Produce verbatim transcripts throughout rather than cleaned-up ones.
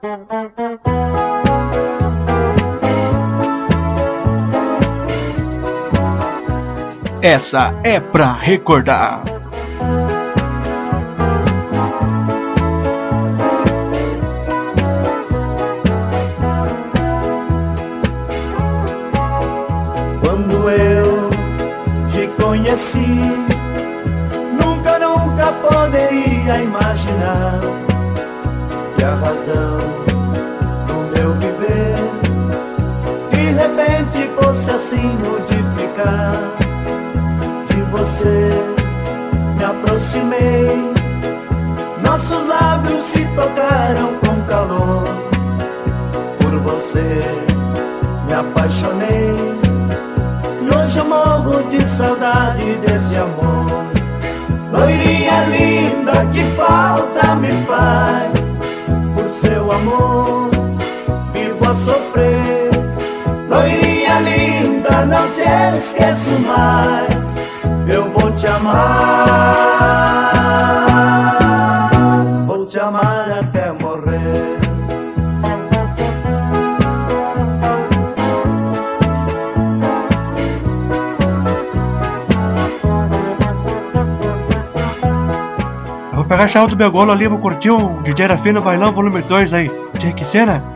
Essa é pra recordar. Quando eu te conheci, nunca, nunca poderia imaginar que a razão do meu viver de repente fosse assim modificar. De você me aproximei, nossos lábios se tocaram com calor. Por você me apaixonei e hoje eu morro de saudade desse amor. Loirinha linda, que falta me faz, por seu amor vivo a sofrer. Loirinha linda, não te esqueço mais, eu vou te amar, vou te amar até morrer. Eu vou pegar a chave do meu golo ali, vou curtir um D J Rafino Bailão volume dois aí. Tinha que ser, né?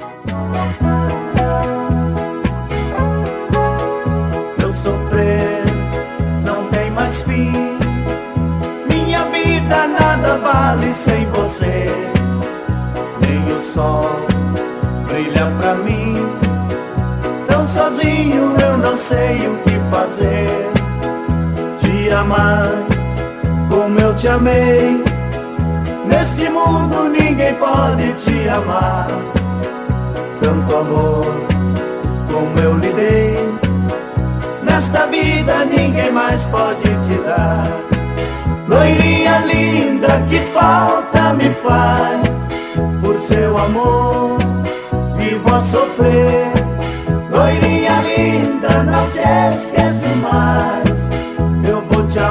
Meu sofrer não tem mais fim, minha vida nada vale sem você. Nem o sol brilha pra mim, tão sozinho eu não sei o que fazer. Te amar como eu te amei, neste mundo ninguém pode te amar. Tanto amor como eu lhe dei, nesta vida ninguém mais pode te dar. Loirinha linda, que falta me faz, por seu amor vivo a sofrer. Loirinha linda, não te esqueço mais, eu vou te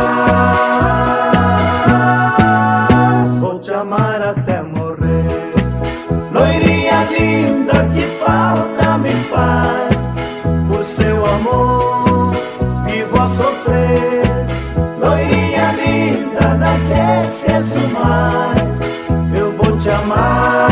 amar, vou te amar até morrer. Loirinha linda, que falta me faz, por seu amor vivo a sofrer. Loirinha linda, não te esqueço mais, eu vou te amar.